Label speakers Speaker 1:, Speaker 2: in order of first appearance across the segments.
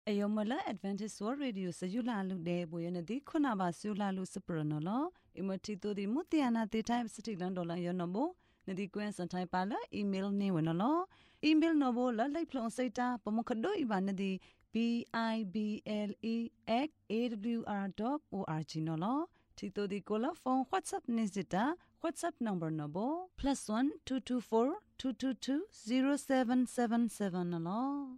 Speaker 1: Ayomala Advantage World Radio Sayula Lude Boyanadi Kunaba Sula Lucipranola, Imotito di Mutiana the time City Landola Yonobo, Nadi Gwen Santai Pala, email Newanolo, email Nobo, La Plon Seta, Pomokado Ibanadi, BIBLE@awr.org Nolo, Tito di Cola phone WhatsApp Nizita, WhatsApp number Nobo, +1 224 222 0777 Nolo.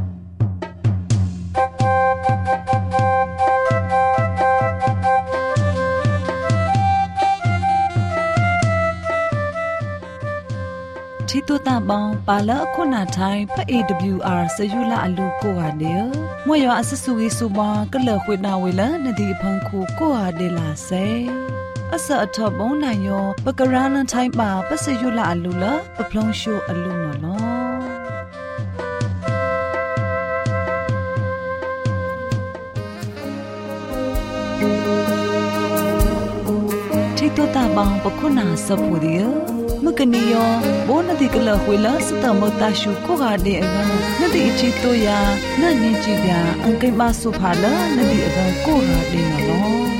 Speaker 1: Tito tabang pala ako na tayo pa AWR sa yula alu ko adil. Moyo asasugi suba kalahwit na wala na di ipangku ko adila say. Asa atabong na yo pagkaralan tayo pa sa yula alu la paplong show alu na lo. Tito tabang pakuna sa pudiyo. Magkaniyo, bo na di kala huwela sa tamang tasyo ko gade aga na di ichito ya na nijibya ang kay maso pala na di aga ko gade na lo.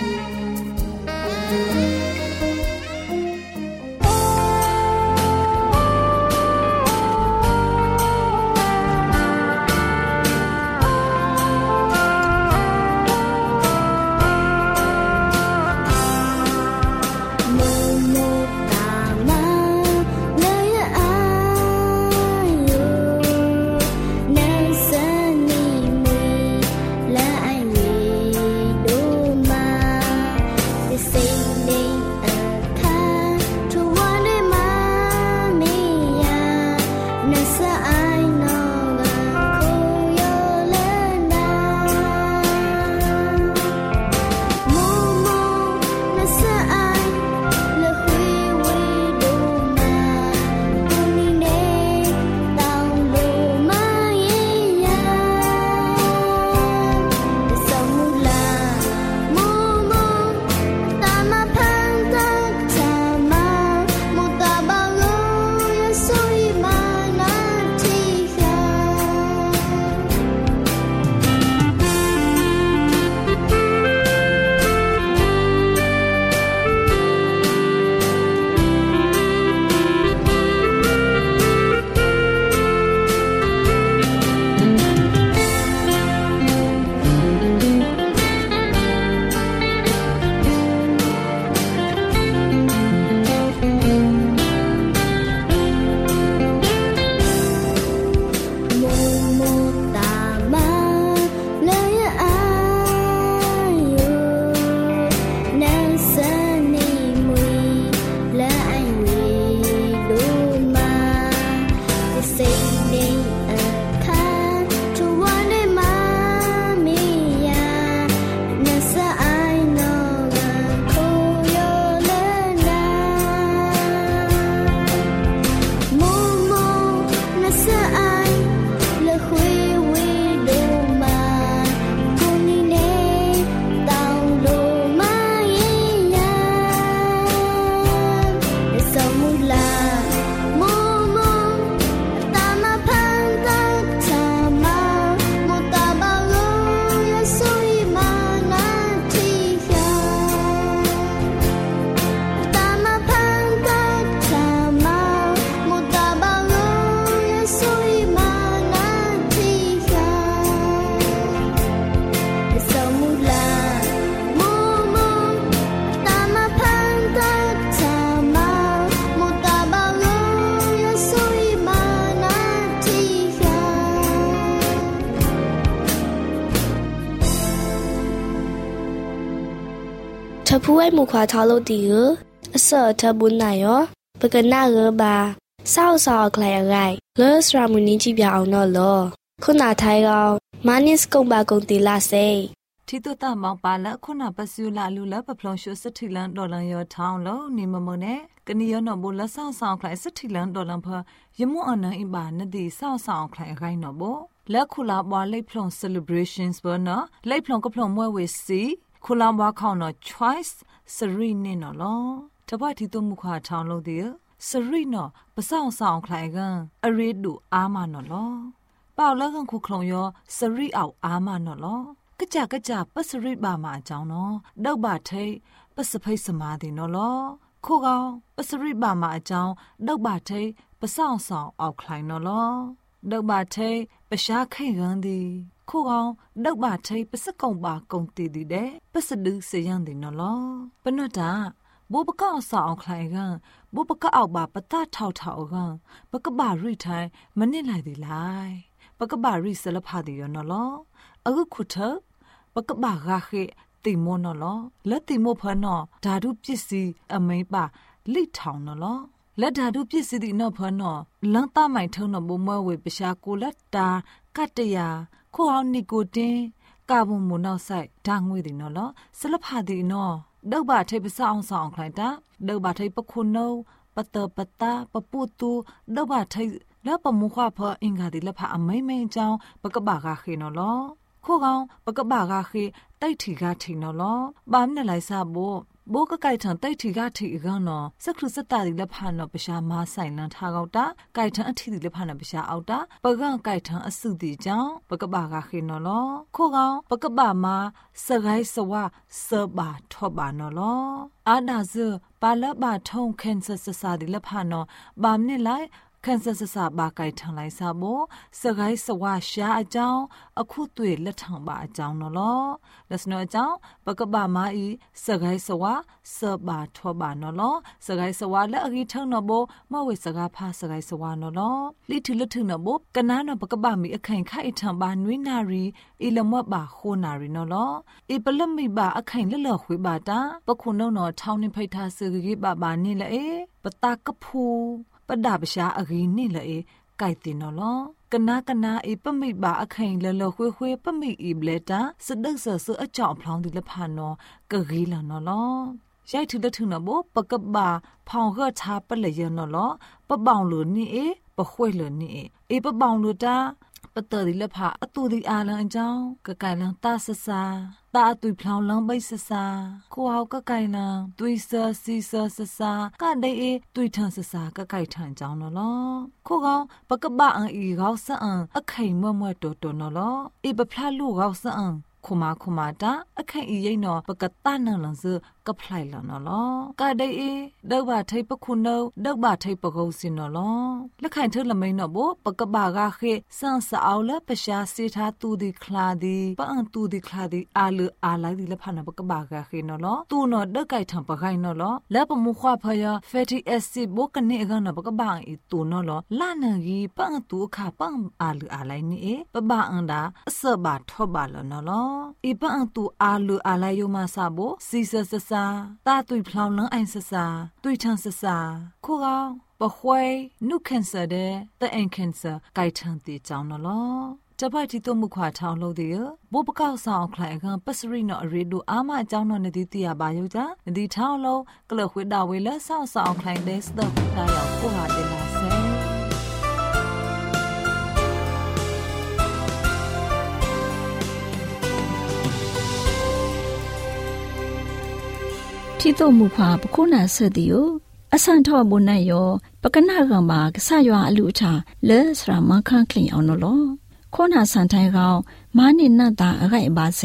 Speaker 2: ထဖူးဝဲမူခွာထားလို့တီကိုအစောထဘူးနိုင်ရောပကနာရပါစောက်စောက်ခလိုက်ရိုက်လောစရာမူနီကြည့်ပြအောင်တော့လောခုနာထိုင်ကောင်မနစ်ကုံပါကုံတီလာစေ
Speaker 1: တီတိုတာမောင်ပါလခုနာပစူလာလူလပဖလုံရှုစတိလန်ဒေါ်လန်ရောထောင်းလို့နေမမနဲ့ကနီယောနော်ဘလဆောက်ဆောင်ခလိုက်စတိလန်ဒေါ်လန်ဖယမအနန်အပါနဒီဆောက်ဆောင်ခလိုက်ခိုင်းနော်ဘောလက်ခုလာဘွားလိပ်ဖလုံ celebrations ဘောနော်လိပ်ဖလုံကဖလုံမွဲဝေစီခုလာဘွားခေါနော် choice စရီနေနော်လောတပတ်တီတိုမူခွာထောင်းလို့ဒီစရီနော်ပဆောက်ဆောင်ခလိုက်ကအရေဒူအာမနော်လောเป่าแล้วกันคุคลงยอสรีเอาอามาเนาะลอกะจะปัสริบามาจังเนาะดอกบาเทปัสภัยสมาธิเนาะลอခိုကောင်ပစရိပါမှာအကြောင်းဒုတ်ပါထိပဆောင်ဆောင်အောက်ခိုင်နော်လောဒုတ်ပါထိပရှားခိတ်ကန်သည်ခိုကောင်ဒုတ်ပါထိပစကုံပါကုံတီသည်တဲ့ပစဒုစေယန်သည်နော်လောပနတ်တာဘောပကောက်ဆောင်အောက်ခိုင်ကန်ဘောပကောက်အောက်ပါပတထောက်ထောက်ကန်ပကပါရိထိုင်မနစ်လိုက်သည်လိုက်ပကပါရိဆလဖာသည်ရောနော်လောအခုခုထပကပါဂါခေတိမောနော်လောလက်တိမောဖနော်ဓာတုပစ္စည်းအမိန်ပါလိထောင်နော်လောလက်ဓာတုပစ္စည်းဒီနော်ဖနော်လန်တမိုင်ထုံနော်ဘမွဲဝေပရှာကိုလက်တာကတရခိုအောင်နီကိုတင်ကာဘွန်မိုနောက်ဆိုင်ဓာငွေဒီနော်လောဆလဖာဒီနော်ဒုတ်ပါထိပ်ပစောင်းဆောင်ခိုင်တာဒုတ်ပါထိပ်ပခုနိုပတပတာပပုတူဒုတ်ပါထိပ်လက်ပမုခဖအင်္ဂါဒီလက်ဖအမိန်မိန်အကြောင်းပကပါကခေနော်လောခိုကောင်ပကပါကခေတိုက်ထီကထီနော်လောဘာမနဲ့လိုက်စားဖို့ဘောကကိုက်ထန်တိုက်ထီကထီကောင်းနော်စခရုစတတီလက်ဖာနော်ပရှာမာဆိုင်လန်ထားကောက်တာကိုက်ထန်အထီတီလက်ဖာနော်ပရှာအောက်တာပကန့်ကိုက်ထန်အစုတီကြောင့်ပကပါကခေနော်လောခိုကောင်ပကပါမာစကိုင်းစဝစဘာထော့ပါနော်လောအာဒါဇပါလဘထုံကန်ဆာဆာတီလက်ဖာနော်ဘာမနဲ့လိုက်ကန်ဆာဆာဘာကိုက်ထန်လိုက်စားဖို့စကိုင်းစဝရှာအကြောင်းအခုတွေ့လက်ထောင်ပါအကြောင်းနော်လောလက်စနော်အကြောင်းပကပမာဤစကိုင်းစဝစဘာထောပါနော်လောစကိုင်းစဝလက်အကြီးထုံနော်ဘောမဝေစကားဖာစကိုင်းစဝနော်လောလိထလက်ထနော်ဘောကနာနော်ပကပမီအခိုင်ခိုက်ထံပါနွေးနာရီအီလမတ်ပါခိုနာရီနော်လောအပလမိပါအခိုင်လက်လခွေပါတာပခုနုံနော်ထောင်းနေဖိတ်ထားစကြီးပါနေလေပတာကဖူပဒါပရှာအကြီးနေလေကိုက်တင်နော်လောကနာအေပမိပါအခိုင်လလခွေပမိဤဘလက်တာစဒက်ဆဆအကြောင်းဖလောင်းဒီလဖာနော်ကကြီးလာနော်လောရိုက်ထူလက်ထူနော်ဘောပကဘာဖောင်ခချာပလရနော်လောပပောင်လိုနေပခွေလိုနေအေပပောင်လိုတာပတရီလဖာအတူဒီအားလန်အကြောင်းကကိုင်လန်တာဆဆာတာအတူဖလောင်းလန်ပိတ်ဆဆာကိုဟောကကိုင်လန်တွီဆာစီဆာဆဆာကဒဲတွီထန်ဆဆာကကိုင်ထန်ကြောင်းနော်လောခိုကောင်ပကပအန်ဤကောက်ဆန်အခိုင်မွဲ့တော်နော်လောအေပဖလာလူကောက်ဆန်ခုမာတာအခိုင်ဤရိနော်ပကတနန်လန်စကဖလိုက်လနော်လောကဒဲဒေါဘာထိပ်ပခုနောဒေါဘာထိပ်ပကုစင်နော်လောလက်ခိုင်ထလမိန်နော်ဘောပကဘာကခေစန်စအောင်လပရှာစီထားတူဒီခလာဒီပအန်တူဒီခလာဒီအာလူအာလိုက်ဒီလဖနာပကဘာကခေနော်လောတူနော်ဒက်ကိုက်ထံပခိုင်နော်လောလက်ပမခွာဖယာ fatty acid ဘောကနေကနော်ပကဘာဤတူနော်လောလာနန်ကြီးပန်တူခပန်အာလူအာလိုက်နေပပအန်ဒါအစဘာထောပါလနော်လောဤပန်တူအာလူအာလိုက်ယမဆာဘောစီဆဆဆာတာတွေ့ဖလောင်းလန်းအိုင်ဆဆာတွေ့ထန်ဆဆာခိုကောင်ပခွေနုကန်ဆာတဲ့တဲ့အန်ကန်ဆာကိုက်ထန်တီကြောင်းနော်လောတပိုက်တီတို့မှုခွာထောင်းလို့တဲ့ဘောပကောက်ဆောင်ခလိုက်ကန်ပစရိနော်အရီတို့အာမအကြောင်းနော်နဒီတီရပါယောကြနဒီထောင်းလုံးကလခွေတာဝေလက်ဆောက်ဆောင်ခလိုက်တဲ့စတော့တာရောက်ကိုဟာတင်လာဆဲ
Speaker 3: ที่ตัวมุขวาปคุนาเสดิโออสันทอบนนายอปกนากังบากษะยวาอลุชาเลสรามังคังคลิเอานลอโคนาสันไทกาวมานินาตาอะไกบาเซ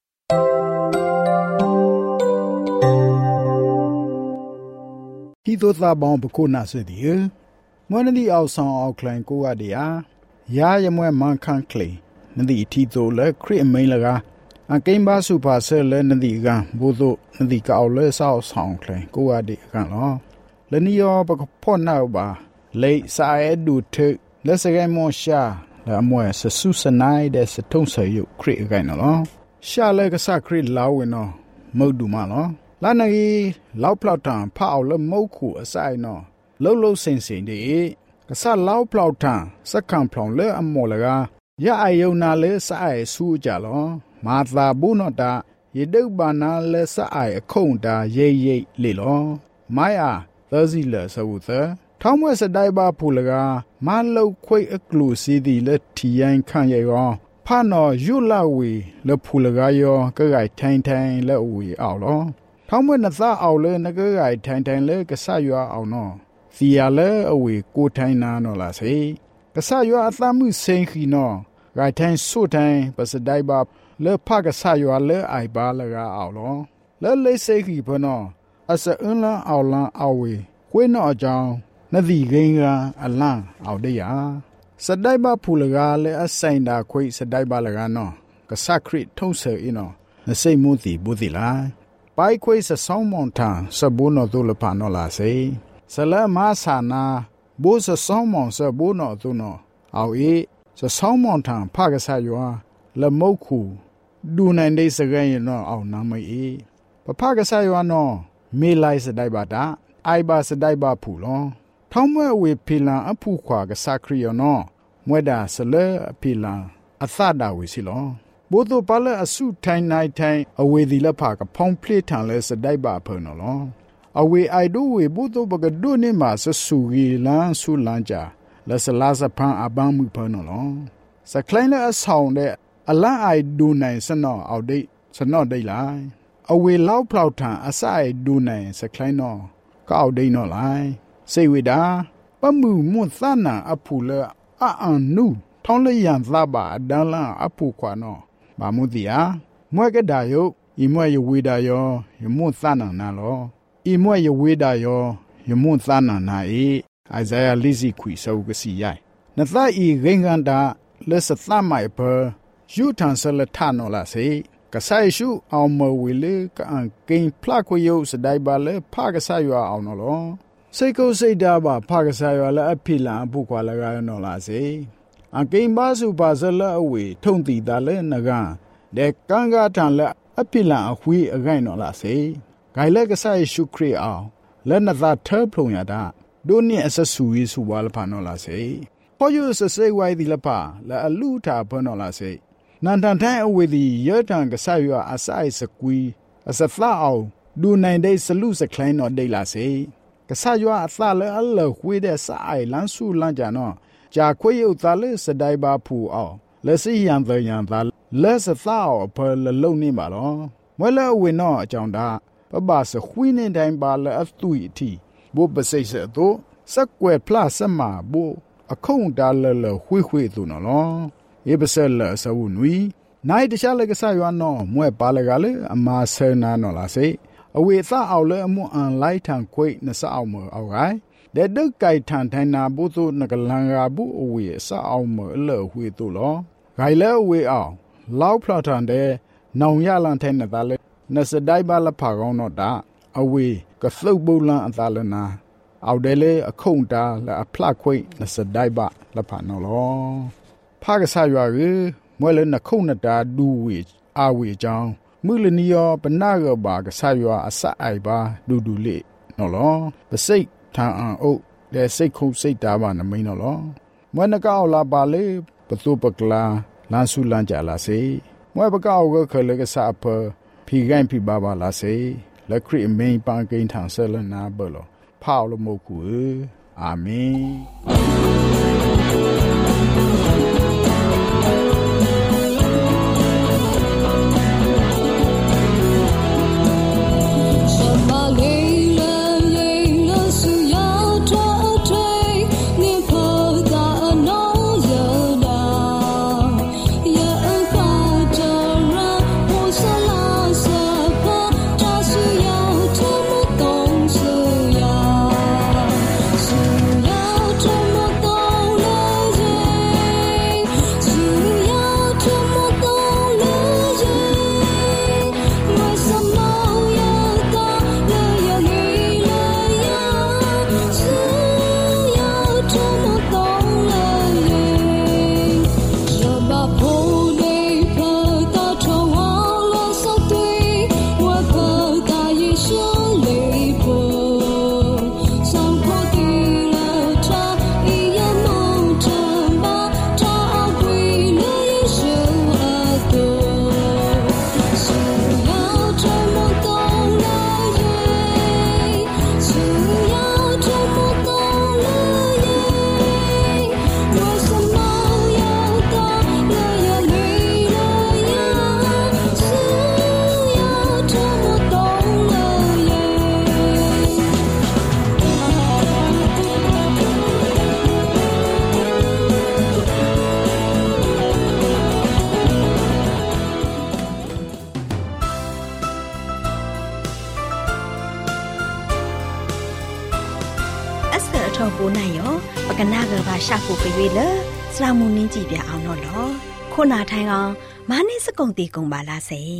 Speaker 4: ที่ตัวตาบองปคุนาเสดิโอมวนดีเอาซองเอาคลังกูอะเดียยายมวยมังคังคลินดีที่ตัวเลคริเมลกาအကိမ္ဘာစုပါဆဲလဲနဒီကဘုဒ္ဓနဒီကောက်လဲဆောက်ဆောင်ခလဲကိုဝဒီကလောလနီယောပကဖောနောက်ပါလေစာအဲဒူထလက်စကဲမောရှာလာမွဲဆဆုစနိုင်တဲ့စထုံဆယုခရိကိုင်နော်ရှာလဲကစခရိလာဝင်းနော်မုတ်ဒူမလောလာနဂီလောက်ဖလောက်တန်ဖအောင်လဲမုတ်ခုအဆိုင်နော်လှုပ်စင်ဒီကစလောက်ဖလောက်တန်စက္ကံဖလောင်လဲအမော်လကရအယုံနာလဲစအဲဆူကြလောမာသာဘူးနော်တာရေဒုတ်ပါနာလဲစအိုင်အခုံတာရိတ်လေလောမိုင်ယာသစီလဲဆဝသထောင်းမွဲစတိုင်ပါဖူလကမလောက်ခွိအကလူစီဒီလက်ထီယန်ခန့်ရေကောဖာနော်ယူလာဝီလဖူလကယောကဂိုင်ထိုင်လဲဝီအောင်လောထောင်းမွဲနသအောင်လဲနကဂိုင်ထိုင်လဲကဆရွာအောင်နော်စီရလဲအဝီကိုထိုင်နာနော်လားစေกษายว่าตามือเซงขีนอไกแทงสู้แทงปัสได้บาเลพากษายว่าเลไอบาละกาเอาลอเลเลยเซขีพนอအစအင်းလန်းအောင်လန်းအဝေခွေးနော်အကြောင်းနသီဂိင်ကအလန်းအောင်တရစဒိုက်ဘဖူလကားလဲအဆိုင်တာခွေးစဒိုက်ဘလကားနော်ကဆခရစ်ထုံးဆဲအင်းနော်နစိတ်မွတီဘူးတီလားပိုက်ခွေးစဆောင်းမောင်ထန်စဘူနော်တို့လဖာနော်လာစေဆလမဆာနာဘိုးစဆောင်းမောင်စဘူနော်တို့နော်အောင်အေးစဆောင်းမောင်ထန်ဖကဆာယောလမုတ်ခုဒူနိုင်တဲ့စကဲရင်နော်အောင်နာမအေးပဖကဆာယောနော်မေလိုက်စဒိုက်ပါတာအိုင်ဘာစဒိုက်ပါဖူလောထောင်းမွဲဝေဖီလန်အဖူခွာကစားခရီယောနောမွဲတာဆလဲအဖီလန်အသတာဝေစီလောဘို့တော့ပါလဲအစုထိုင်းနိုင်ထိုင်းအဝေဒီလက်ဖာကဖောင်းဖလစ်ထန်လဲစဒိုက်ပါဖုံနော်လောအဝေအိုက်ဒိုဝေဘို့တော့ဘကဒိုနေမှာဆဆူဂီလန်ဆူလန်ကြလက်စလာစဖန်အပန်းမှုဖုံနော်လောစကလိုင်းလဲအဆောင်တဲ့အလန်အိုက်ဒိုနိုင်စနော်အောက်ဒိတ်စနော်ဒိတ်လိုက်အဝေလောက်ဖလောက်ထန်အဆိုင်ဒူနိုင်စကလိုင်းနော်ကောက်ဒိန်းနော်လိုက်စေဝိတာပမှုမွတ်သနာအဖူလအအန်နုထောင်းလျံသဘာဒန်လာအဖူခွာနော်ဘာမှုတီယာမွဲကဒါယုဤမွဲယဝေဒါယောယမွတ်သနာနာလောဤမွဲယဝေဒါယောယမွတ်သနာနာအေအိုင်ဇာယာလိစီခွီဆောကစီယိုင်နသဤဂိင်ကန်တာလက်စသမိုင်ပယူထန်ဆလထနော်လာစေကဆိုင်ရှုအောင်မဝေလေကန်ကိန်ဖလာခွေယုစဒိုင်ပါလေဖာကဆိုင်ရွာအောင်နော်လောစိတ်ကိုစိတ်တာပါဖာကဆိုင်ရွာလေအဖိလန်အပုခွာလကားနော်လာစေအကိန်ပါစုပါဇလအဝေထုံတီတာလေနကန်တဲ့ကန်ကထန်လေအဖိလန်အခွေအကိုင်နော်လာစေဂိုင်လေကဆိုင်ရှုခရီအောင်လက်နသာထဲဖုံရတာဒိုနိအဆဆူရီစုပါလဖာနော်လာစေပေါ်ယူစစေဝိုင်ဒီလဖာလေအလူတာဖနော်လာစေနန်တန်ထိုင်အဝေဒီရတန်ကဆာယအဆိုင်စကွီအစဖလာအောင်ဒူနိုင်တဲ့ဆလူစကလိုင်းနော်ဒိတ်လာစေကဆာယအသလဲအလခွေးတဲ့ဆိုင်လန်းစုလန်းကြနော်ဂျာခွေးရုပ်သားလဲစဒိုင်ပါဖူအောင်လက်စီယံတယံသားလက်စသအောင်ဖလလုံနေပါတော့မွဲလဲအဝေနော်အကြောင်းတာပပစခွေးနေတိုင်းပါလဲအသွီအထီဘိုးပစိတ်ဆက်တော့စက်ကွယ်ဖလာစမဘိုးအခုံတာလဲလဲခွေးခွေးသူနော်လောဧပစလဆဝနွီနိုင်တခြားလကဆာယနောမွဲပါလကလေအမာဆနာနော်လာစေအဝေသအောင်လေအမွန်အန်လိုက်ထန်ခွိနစအောင်မအောက်ဂိုင်တဲ့ဒုတ်ကိုင်ထန်ထိုင်နာဘုသုနကလန်ရာဘူးအဝေစအောင်မအလဝေတူလောဂိုင်လေအဝေအောင်လောက်ဖလာထန်တဲ့နောင်ရလန်ထိုင်နေတာလေနစဒိုင်ပါလဖာကောင်းတော့တာအဝေကသုတ်ပုလန်အသာလနာအောက်တယ်လေအခုံတာလေအဖလခွိနစဒိုင်ပါလဖာနော်လောဖာကဆာရွာရမွဲလနခုံနတာဒူဝေအာဝေကြောင်းမူလနီယောပနာရဘာကဆာရွာအစအိုက်ပါဒူဒူလေနော်လောပစိတ်ထန်အန်အုတ်တဲ့စိတ်ခုစိတ်တာပါနမိန်နော်လောမွဲနကောက်လာပါလေပသူပကလာလန်ဆူလန်ကြလာစေမွဲပကောက်ကခလကဆာဖဖီဂိုင်ဖီဘာဘာလာစေလက်ခရစ်မိန်ပန်ကိန်ထန်ဆလနာဘလောဖောက်လမုတ်ကူအာမင်
Speaker 5: 要这么多
Speaker 3: ထော်ပိုးနိုင်ရောပကနာကဘာရှာဖို့ကြွေလေစရာမူနင်းကြည့်ပြအောင်တော့လောခုနာထိုင်ကောင်မာနစ်စကုံတီကုံပါလားစေ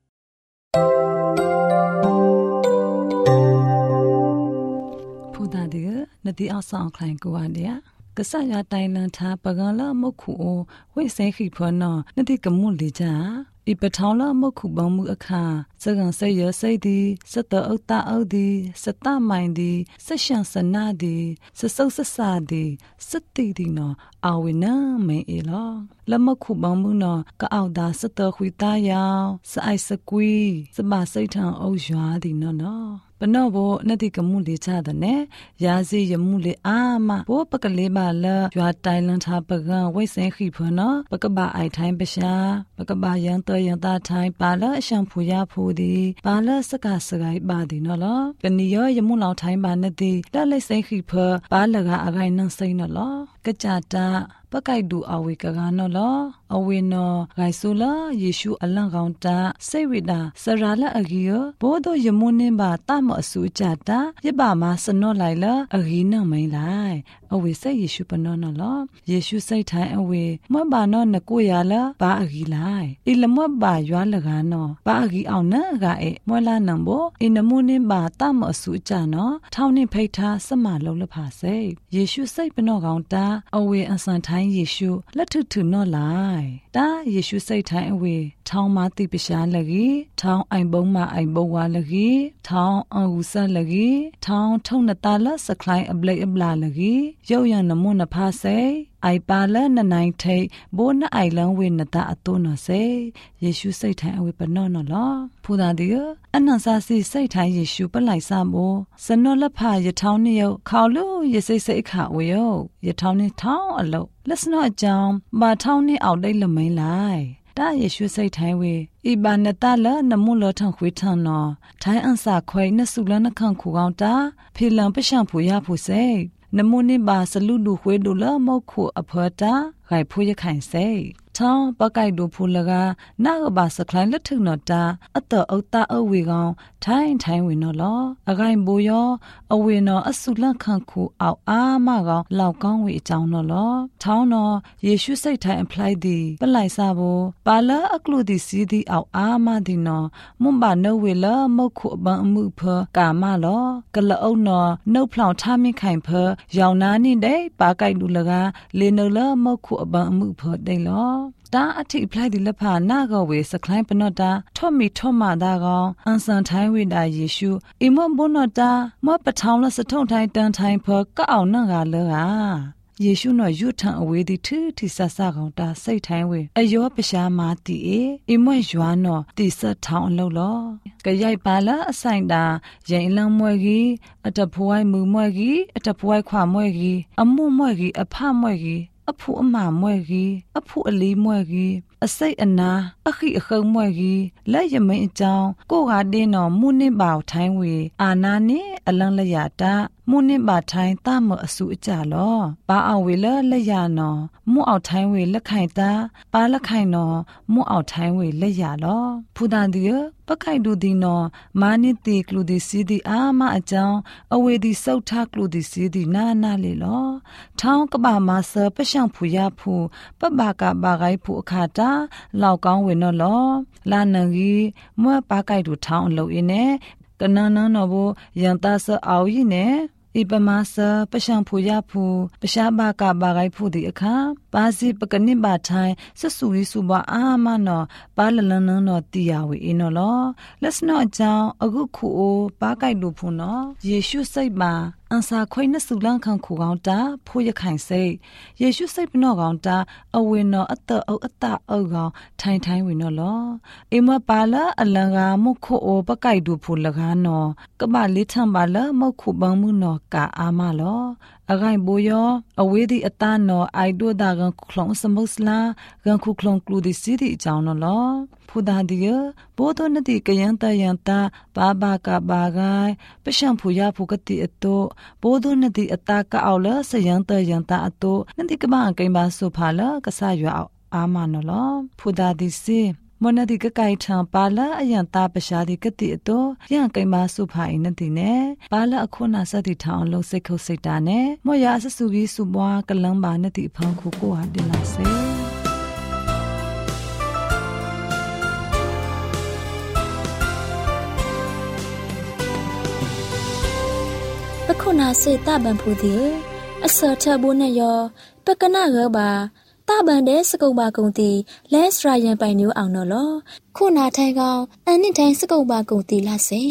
Speaker 1: ဖူတာဒီနတိအဆောင်ခိုင်ကိုအတဲ့ကဆရတိုင်လန်ထားပကံလာမခုဝိစေခိဖောနောနတိကမှုလေကြဤပထောင်းလာမခုပေါမှုအခါစကန်စိတ်ရစိတ်သည်စတအုတ်တအုတ်သည်စတမိုင်သည်စရှန်စနာသည်စဆုပ်ဆဆာသည်စတိဒီနောအဝိနမေအေလောလမခုပေါမှုနောကအောက်သာစတခွေသားယောင်စအိုက်စကွီစမစိတ်ထံအုပ်ရွာသည်နော်ပနောဘောနတိကမှုလေချတဲ့နဲ့ရာစီရမှုလေအာမဘောပကလေးပါလရွာတိုင်လန်ထားပကံဝိစင်ခိဖနောပကပအိုက်ထိုင်းပရှာပကပယံတယံတာထိုင်းပါလအရှံဖူရဖူသည်ပါလစကစကိုင်ပါသည်နော်လောကနီယောရမှုလောင်ထိုင်းပါနတိလက်လိုက်စိခိဖပါလကအခိုင်နန်းစိနော်လောကကြတာပကိုက်ဒူအဝေကကနော်လောအဝေနောဂိုင်ဆူလာယေရှုအလန့်ကောင်တာစိတ်ဝိတာစရာလအဂီယောဘောဒယမွန်းနင်းပါတမအဆူကြတာရပါမစနော့လိုက်လအဂီနမိန်လိုက်အဝေစိတ်ယေရှုပနောနော်လောယေရှုစိတ်ထိုင်အဝေမွတ်ပါနောနကိုရလာဘာအဂီလိုက်အလမွတ်ပါရွာလကနော်ဘာအဂီအောင်နာကဲမွလာနံဘောအနမွန်းနင်းပါတမအဆူကြနော်ထောင်းနှင့်ဖိတ်ထားစမလုံးလဖာစိတ်ယေရှုစိတ်ပနော့ကောင်တာအဝေအစန်ထိုင်ယေရှုလက်ထုထုနော့လိုက်တာယေရှုစိတ်ထိုင်အဝေထောင်းမတိပရှာလကြီးထောင်းအိုင်ဘုံမအိုင်ဘုံဝါလကြီးထောင်းအဝူဆလကြီးထောင်းထုံနတာလစခလိုင်းအပလိအပလာလကြီးရုပ်ရံနမွနဖာစေအိုင်ပါလနနိုင်ထိတ်ဘိုးနအိုင်လန်ဝေနတာအတုနစေယေရှုစိတ်ထိုင်အဝေပနော့နော်လောဖူတာဒီအနန်စာစီစိတ်ထိုင်ယေရှုပလိုက်စမို့စနောလဖရထောင်းနှစ်ယောက်ခေါလို့ရစိတ်စိတ်ခဝေယောရထောင်းနှစ်ထောင်းအလုတ်လက်စနော့အကြောင်းမထောင်းနှစ်အောက်တိတ်လမိန်လိုက်တာယေရှုစိတ်ထိုင်ဝေဤဘာနတလနမှုလထံခွေထံနော်ထိုင်အန်စာခွေနဆုလနခန့်ခူကောင်တာဖေလံပရှံဖူရဖူစေနမုန်နိဘာစလူလူခွေဒူလမောက်ခုအဖောတာဂိုင်ဖူရခိုင်စေထောင်းပကိုက်ဒူဖူလကနာကဘာစခလိုင်းလက်ထုနော်တာအတအုတ်တာအဝေကောင်ထိုင်ဝင်နော်လောအဂိုင်ဘူယောအဝေနော်အဆုလန့်ခန့်ခုအောက်အာမကောင်လောက်ကောင်းဝေအကြောင်းနော်လောထောင်းနော်ယေရှုစိတ်ထိုင်အဖလိုက်သည်ပလိုက်စားဖို့ပါလာအကလူဒီစီဒီအောက်အာမဒီနော်မွန်ဘာနိုဝေလမုတ်ခုအပန်အမှုဖကာမလောကလအုံနော်နှုတ်ဖလောင်ထားမင်းခိုင်ဖရောင်နာနေတဲ့ပါကိုက်ဒူလကလေနလမုတ်ခုအပန်အမှုဖတိတ်လောတာအထိဖလိုက်ဒီလက်ဖာနာကဝေစခလိုင်းပနော့တာထော့မီထော့မာတာကောင်အန်ဆန်ထိုင်းဝိတာယေရှုအိမဘုနော့တာမောပထောင်းလစထုံထိုင်းတန်ထိုင်းဖကအောင်နကလကယေရှုနော်ယူထံအဝေးဒီထီဆဆကောင်တာစိတ်ထိုင်းဝေအယောပရှာမာတီအိမွဲ့ရွာနော်တီဆက်ထောင်းအလုပ်လောကရိုက်ပါလာအဆိုင်တာရင်လန်းမွဲကြီးအတဖွိုင်းမူမွဲကြီးအတဖွိုင်းခွာမွဲကြီးအမှုမွဲကြီးအဖမွဲကြီးအဖူအမမွဲကြီးအဖူအလီမွဲကြီးအစိတ်အနာအခိအခုံမွဲကြီးလက်ရမင်းအကြောင်းကိုကတင်းတော်မုန်နစ်ပါထိုင်းဝေအာနာနိအလန်းလရတာမုန်နစ်ပါထိုင်းတမအစုအကြလောဘာအဝေလလက်ရနော်မုအောက်ထိုင်းဝေလက်ခိုင်တာပါလက်ခိုင်နော်မုအောက်ထိုင်းဝေလက်ရလောဖူတန်ဒီပခိုင်ဒူဒီနော်မာနိတိကလူဒီစီဒီအာမအကြောင်းအဝေဒီစုတ်ထားကလူဒီစီဒီနာနာလေလောထောင်းကဘာမဆပရှံဖူရဖူပပကဘာဂိုင်ဖူအခါတာလောက်ကောင်းဝင်တော့လောလာနန်ကြီးမွဲပါကိုက်တူထောင်းအလုပ်ရင်းနဲ့ကနန်းနန်းတော့ဘရန်တာဆအောင်ရင်းနဲ့ဣပမာဆပရှံဖူရဖူပရှားဘာကဘာဂိုင်ဖူဒီအခါပါစီပကနိဘာထိုင်ဆဆူရီစုဘအာမနောပါလလနန်းတော့တီယာဝေအင်းနော်လောလက်စနော့အကြောင်းအခုခုအိုပါကိုက်တူဖူနော်ယေရှုစိတ်ပါအန်စာခွိနဆုလန်းခန့်ခူကောင်တာဖိုးရခိုင်စိတ်ယေရှုစိတ်ပနော့ကောင်တာအဝေနော်အတအုတ်အတအုတ်ကောင်ထိုင်ဝင်နော်လောအိမပါလာအလံကမုခိုအိုပကိုက်တူဖူလကားနော်ကပလေးထံပါလာမုခုပန်းမှုနော်ကာအာမလောအဂိုင်ဘိုယောအဝေးဒီအတနော်အိုက်ဒိုဒါကန်ခုလုံစမုစလာကန်ခုခုလုံကလူဒီစီဒီအကြောင်းနော်လောဖူဒါဒီယဘောဒနတိကယန်တယန်တာဘာဘာကဘာဂိုင်ပရှံဖူရဖူကတိအတောဘောဒနတိအတာကအောက်လဆယန်တယန်တာအတောနတိကမအကိမ္ဘာဆုဖာလကဆာရွာအာမနော်လောဖူဒါဒီစီမมนติกะไกทางปาละอะยันตาปะชาดิกติอโตยะไกมาสุภาอินติเนปาละอคุนาสติทางลงစိတ်ခုစိတ်တာเนมอยาสสุบีสุบวากะลังบานติพังคูโกหะดิลาเซ
Speaker 2: ปะคุนาเซตะบันพูดิอสทะบุนยอปะกะนะกะบาตาบันเดสกุบากุงตีเลสรายันไปนิวအောင်နော်လောခုနာထိုင်ကောင်အနှစ်တိုင်းစကုပ်ပါကုံတီလာစေ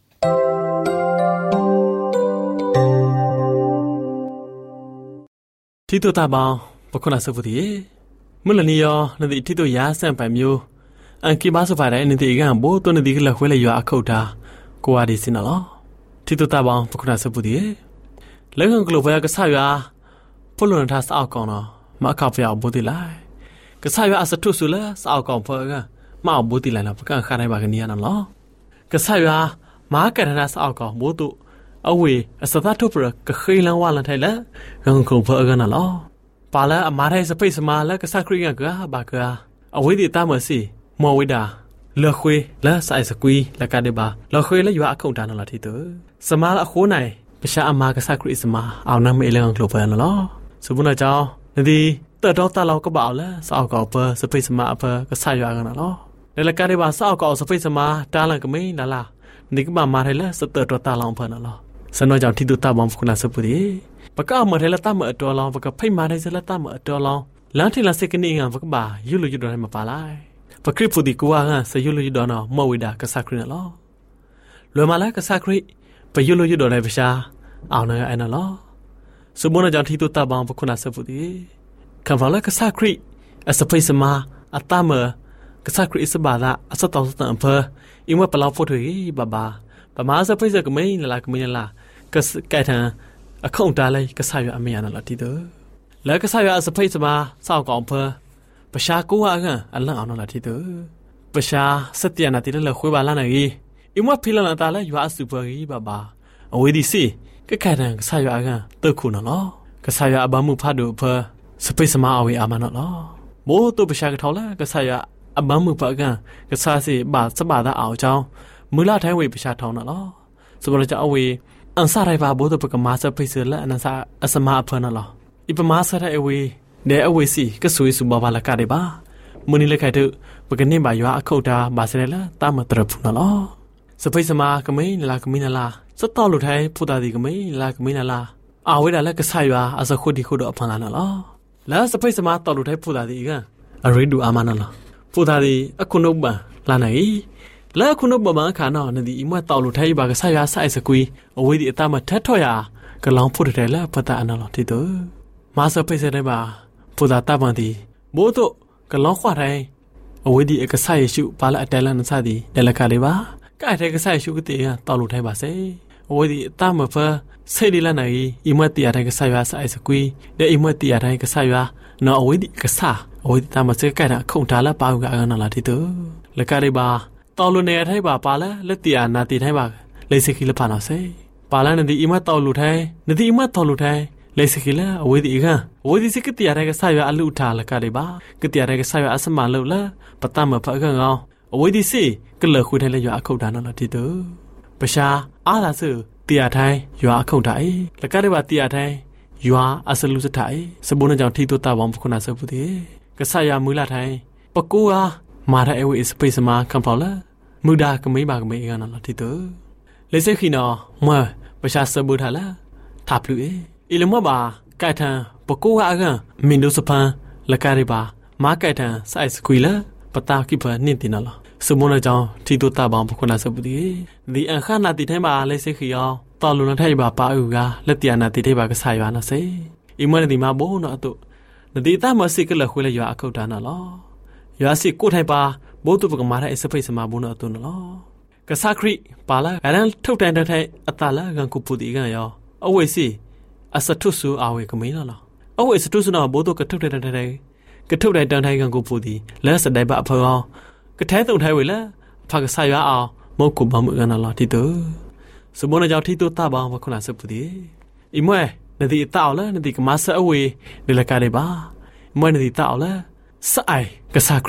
Speaker 5: ที่ตัวตาบางปะคุณอาสฟุติเมื่อละนี้ยอนดิที่ตัวยาแซมไปမျိုးอันกีบาสุฟาได้นดิกันโบตัวนดิกละခွဲလေยอအခုတာကိုဝါဒီစင်နော်ที่ตัวตาบางปะคุณอาสฟุติแล้วกันกลัวว่าก็สายาพลุนทัสเอาก่อนเนาะมาขับไปเอาบุตรไล่ก็สายาอาศัยทุสุละสาวก่อนเพื่อก็มาเอาบุตรไล่แล้วก็ข้าได้บากันนี้นั่นหรอก็สายามาแก่ทัสเอาก่อนบุตรเอาไว้อาศัยทุบเปลือกก็เคยลังว่าลังไทยแล้วก็คงเพื่อกันนั่นหรอปาละมาได้สเปซมาแล้วก็สักครั้งก็บาก็เอาไว้ติดตามมาสิมัวไว้ด่าเลือกคุยแล้วใส่สกุยแล้วกันได้บ่าเราคุยแล้วอยู่อาคงด่านั่นแหละที่ตัวสมาละโคไหนประชาอามาก็สักครั้งสมาเอาน้ำเอเลงกลับไปนั่นหรอสมมุติเจ้าดีแต่ดอกตาเราก็บ่าวแล้วสาวก็เปอสเปซมาเปอก็ใส่ยากันเนาะในรายการที่ว่าสาวก็สเปซมาตาลังก็ไม่นั่นล่ะนี่ก็มาได้แล้วสเตอร์ดอกตาเราเพิ่นเนาะสนอจังที่ดูตาบอมคุณาสปุดิปะก็เอามาได้ละตามาตัวเราปะก็ไผมาได้ซะละตามาตัวเราแล้วที่ละเซกันนี่งปะก็บ่ายุลุยุดได้มาปาไลปะคริปุดิกูว่าสยุลุยุดเนาะมอวิดาก็สักครั้งเนาะรวยมาแล้วก็สักครั้งไปยุลุยุดได้ประชาเอาเนาะไอ้นั่นเนาะสมมุติจังที่ดูตาบอมคุณาสปุดิคำว่าแล้วก็สักครั้งอสเปซมาอัตตามก็สักครั้งอิสบาละอสตอสตัมเพออีว่าปะเราพูดถึงบาปะมาสเปซก็ไม่นั่นล่ะก็ไม่นั่นล่ะก็ไก่ทางအခုံတားလိုက်ကဆာရအမေရနလာတီတော့လဲကဆာရအစဖိတ်စမာစောက်ကောင်ဖပရှာကိုဟာကအလန့်အောင်နလာတီတော့ပရှာစက်တရနာတီလဲခွေးပါလာနေအမဖိလလာတာလဲရွာစုပကြီးပါအဝေးဒီစီကခိုင်တန်ကဆာရတုတ်ခုနော်ကဆာရအဘမှုဖတ်တို့ဖစဖိတ်စမာအဝေးအာမနော်မိုးတို့ပရှာကထောက်လာကဆာရအဘမှုဖကကဆာစီဘာစဘာသာအောင်ချောင်းမူလာထိုင်းဝေပရှာထောင်းနော်စပလကြအဝေးอันซาไรบาโบตัวปกมาจะไปเสือและอันซาอสมาเพิ่นน่ะหรออีปมาซะได้เอวีเดอเวสิก็สวยสุบาบาละกะได้บามื้อนี้เลยไข่เถอะปกนี่บายัวอเข้าตาบาซะได้ละตามมาตระพุน่ะหรอสะไปสมาก็ไม่ละก็ไม่น่ะล่ะสะตอลุไทยพุตาดีก็ไม่ละก็ไม่น่ะล่ะอาเวดาละก็ซายัวอะซะขุดิขุดอพังละน่ะหรอแล้วสะไปสมาตอลุไทยพุตาดีกะอะเรดูอามาน่ะหรอพุตาดีอะคุนุบะลาไหนแล้วคุณอบมาขานอนดีมาตอลุไทยบากษายาใส่สกุยเอาไว้ดีตามมาทัดถอยก็ลองพูดได้แล้วปตาอันนั้นที่ตัวมาสเปเซได้บ่าพูดตาบันดีโบโตก็ลองขวาได้เอาไว้ดีเอกสายชุปาละแต่ละนั้นซะดีแต่ละกาได้บ่าก็ไอ้เอกสายชุก็ตีตอลุไทยบ่าเซเอาไว้ดีตามมาเฟอเซดีละไหนอีมาตีอะไรก็สายาใส่สกุยเดี๋ยวอีมาตีอะไรก็สายาเนาะเอาไว้ดีก็ซาเอาไว้ตามมาเซก็ได้คงตาละปากกันนั่นล่ะที่ตัวแล้วก็ได้บ่าตอลุเนไทยบ่าปาละเลติอานาติไทยบ่าเลยสิกิลปานาเซปาละนดิอิมาตอลุไทยนดิอิมาตอลุไทยเลยสิกิละอเวดิอีกะอเวดิสิกติอาไรก็สายาอลุทาละกะได้บ่ากติอาไรก็สายาอสมาลุละปะตามะพะกะงออเวดิสิกะเลคุไทยละยอအခုดานะละติโตปะชาอาลาซึติอาไทยยอအခုดาอีละกะได้บ่าติอาไทยยออสลุสไทยสบุนจังที่ตัวตาบอมพุนาสบุติกะสายามือละไทยปะกูอามาได้เอวิสเปซมาคัมพอละมือดาก็ไม่บากไม่กันนั่นที่ตัวเลยเสขีนอมาประชาชนบูทาละทับลุอีเลมว่าไก่ทางปกูว่ากันมินดูสพันละการิบามาไก่ทางใส่สกุยละปตากิบนินตินั่นละสมุนจังที่ตัวตาบางพวกคนน่าสบุดีดีอันข้านาติไทยมาเลยเสขียอตอนลุนไทยบาปาอุกาและตียนาติไทยบาก็สายวานะเซอีมันดีมาโบนะตุนดีตามมาสิก็เลยคุยเลยอยู่อาเขาดานะละอยู่อาสิกูไทยบาโบตุปกมาได้เอสเปซมาบุนอตุนลอกะซาคริปาละอันนั้นทุกแดนไทยอัตละกันกุปุติกันยอเอาไว้สิอสัตุสุเอาไว้ก็ไม่ละเอาไว้สตุสุนอโบตุกะทุกแดนไทยกะทุกแดนไทยกันกุปุติแล้วสดได้บะพอกะแท้ตรงไทยไว้ละพากะสายาเอามกุบะมือกันละที่ตัวสมมุติเจ้าที่ตัวตาบางว่าคนน่ะสบุติอีมวยนดิตาเอาละนดิกะมาซะเอาไว้ในละกะได้บ่ามวยนดิตาเอาละสะไอกะซาคริโบ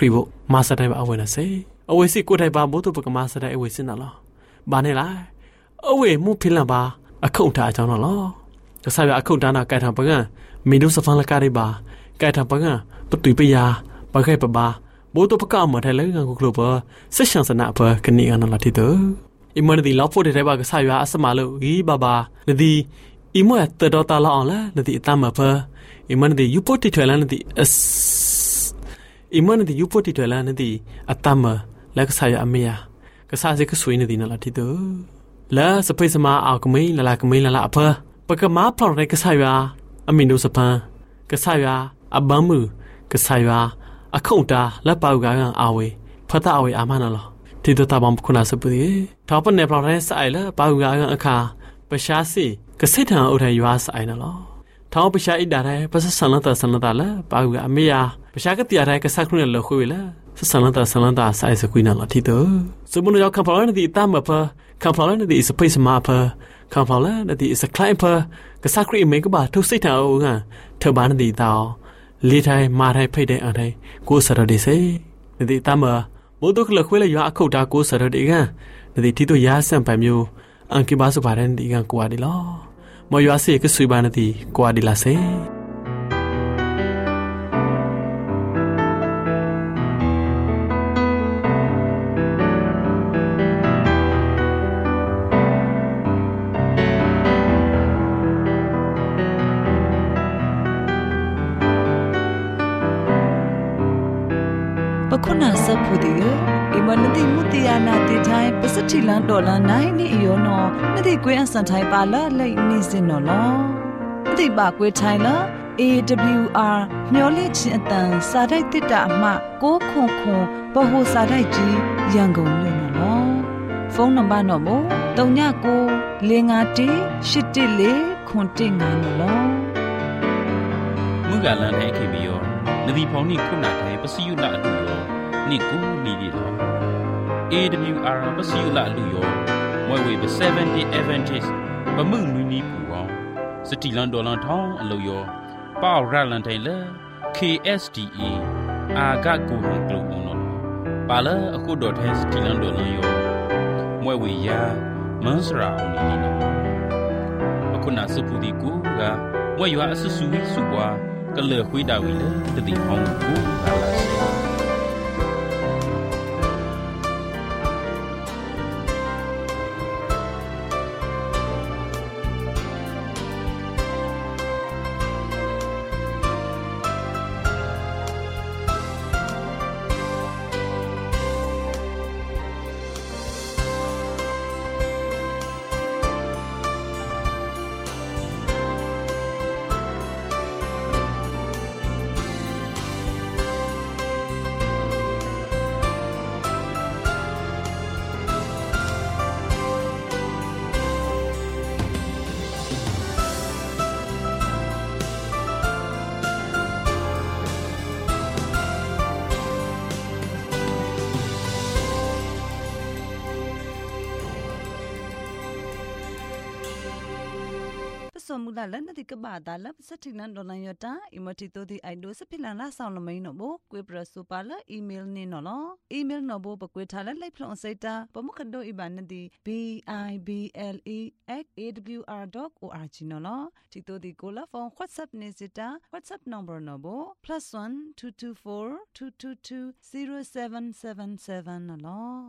Speaker 5: มาสได้บ่เอาไว้นะเซเอาไว้สิกูได้บ่บ่ตัวปกมาสได้เอาไว้สินะล่ะบาเนี่ยล่ะเอาไว้มุพิลันบ่အခုံထားအကြောင်းတော့ကစားရအခုံတာနာကဲထံပကံမင်းတို့စဖန်လကားတွေပါကဲထံပကံပတူပယာပခဲပပါဘိုးတို့ပကမထဲလဲငါကိုကလဘဆက်ရှန်စနာပကနေကနလာတီတောအမနဒီလောက်ဖို့တဲ့ဘာကစားရအစမလို့ဂီဘာဘာနဒီအမတ်တော်တာလာအောင်လားနဒီအတမဖအမနဒီယူပိုတီထွဲလာနဒီအမနဒီယူပိုတီထွဲလာနဒီအတမလက်ကစားရအမေယာကစားစကဆွေးနဒီနလာတီတောလာစပိစမာအောက်ကမေးလာကမေးလာအဖပကမာဖော်ရဲကဆာယာအမင်းတို့စပန်ကဆာယာအဘမှုကဆာယာအခုံတာလက်ပေါကအာဝေဖတ်တာအဝေအာမနာလောတီတတာဘမ်ခုနာစပဒီထောပနေဖော်ရဲဆိုင်လာပေါကအခါပရှားစီကစိတ်ထံအုတ်ထရွာဆိုင်နော်ထောပရှားဣဒါရဲပစဆန်လတာဆန်လတာလာပေါကအမေယာပရှားကတရားရဲကဆာခုနေလခွေလာဆန်လတာဆိုင်စကွိနာလာတီတစမနရောက်ခဖော်ရဲဒီတမဖคำพลานี่is a place ma pa คำพลานี่ is a client pa กษัตริย์เมก็บ่ทุกสิทธิ์เอางะเธอบานนี่ตาวลีไทยมาไทยဖိတ်တဲ့အတိုင်းကိုစရဒီစေဒီတမဘိုးတို့ကလခွေးလေရွာအခုတ်တာကိုစရဒီကဒီတီတို့ရာဆန်ပံမျိုးအန်ကိဘာစပါရန်ဒီကကိုအဒီလောမရွာစေကဆွေပါနတီကိုအဒီလာစေ
Speaker 1: ခုနစပ်ဖို့ဒီအမနတိမူတယာနာတိထိုင်ပစတိလန်ဒေါ်လာနိုင်နီယောနော်နတိကွေးအစန်ထိုင်ပါလာလိမ့်နေစင်နော်လောနတိပါကွေးထိုင်လာ AWR မျော်လင့်ခြင်းအတန်စာတိုက်တစ်တာအမှ6ခွန်ခွန်ဘဟုစာတိုက်ကြီးရန်ကုန်မြို့နော်ဖုန်းနံပါတ်တော့မို့39 614 814နော်
Speaker 6: မူကလန်တဲ့ခေဘီယောနဒီဖောင်နီခုနာထဲပစီယူလာအလူယောနိကူလီဒီလော AWR ပစီယူလာအလူယောမွေဝေ70 Advantage ပမှုနူနီပူအောင်စတီလန်ဒေါ်လန်ထောင်းအလူယောပေါရလန်တိုင်လေ KSDA အာဂတ်ကိုဟန်ကလုနော်ပါလာအခုဒေါ်ထဲစတီလန်ဒေါ်လန်ယောမွေဝေယာမန်စရာအောင်နီနော်အခုနာစပူဒီကူကမွေရွာအဆဆူဝီစုပွားကလေခွေးတာဝီလေတတိအောင်ကိုလာလာစေ
Speaker 1: สมมุติแล้วนั่นที่กบ้าตาแล้วสักทีนั้นโดนยอดตาอิมติโตที่ไอดูสักพิลานาสาวละไม่หนอบุกวยประสุปาละอีเมลนี่หนอลอีเมลหนอบุปกวยทาละไล่พลองไซตาปมุขโดอีบานนั่นที่ bible@awr.org หนอลที่โตที่กูละฟอง WhatsApp เนี่ยสิตา WhatsApp number หนอบุ +1 224 222 0777หนอล